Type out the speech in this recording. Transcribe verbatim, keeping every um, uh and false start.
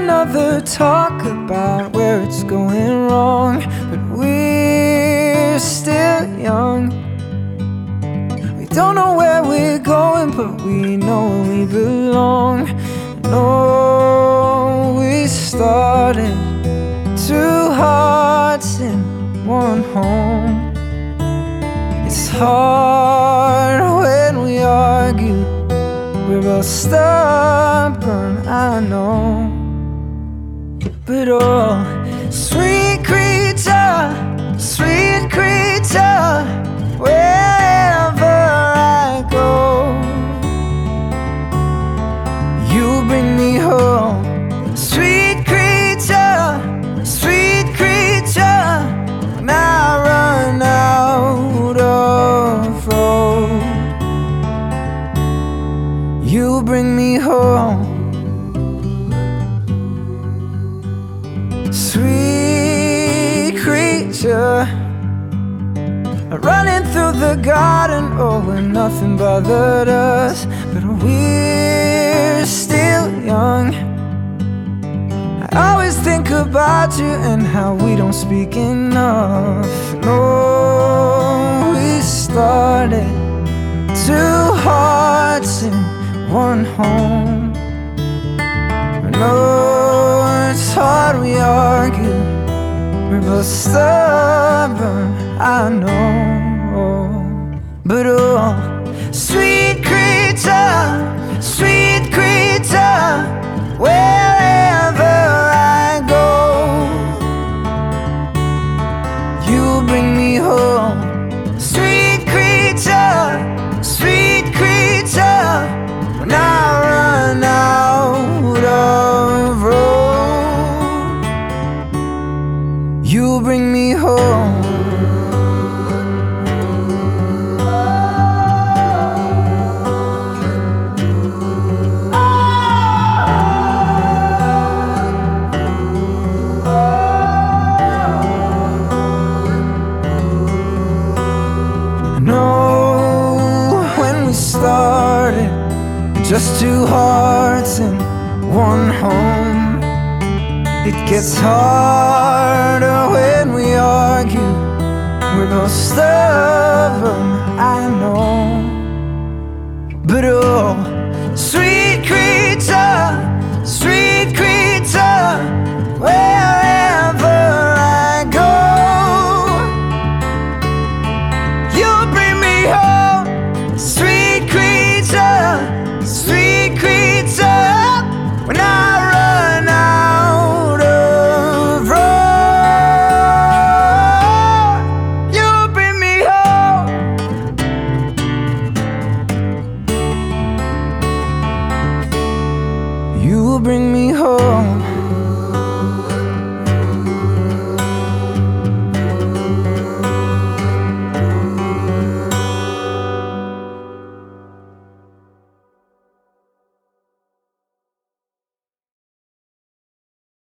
another talk about where it's going wrong, but we're still young. We don't know where we're going, but we know we belong. No, we started two hearts in one home. It's hard when we argue, we're both stubborn, I know. But oh, sweet creature, sweet creature, wherever I go, you bring me home. Sweet creature, sweet creature, when I run out of road, you bring me home. Sweet creature, running through the garden, oh, where nothing bothered us, but we're still young. I always think about you and how we don't speak enough. No, we started two hearts in one home. No, it's hard we argue, we're both stubborn, I know. But oh, sweet creature, sweet creature, wherever I go, you bring me home. Sweet creature, sweet creature, when I run out of road, you bring me home. No, when we started, just two hearts in one home. It gets harder when we argue, we're both stubborn, I know. But oh,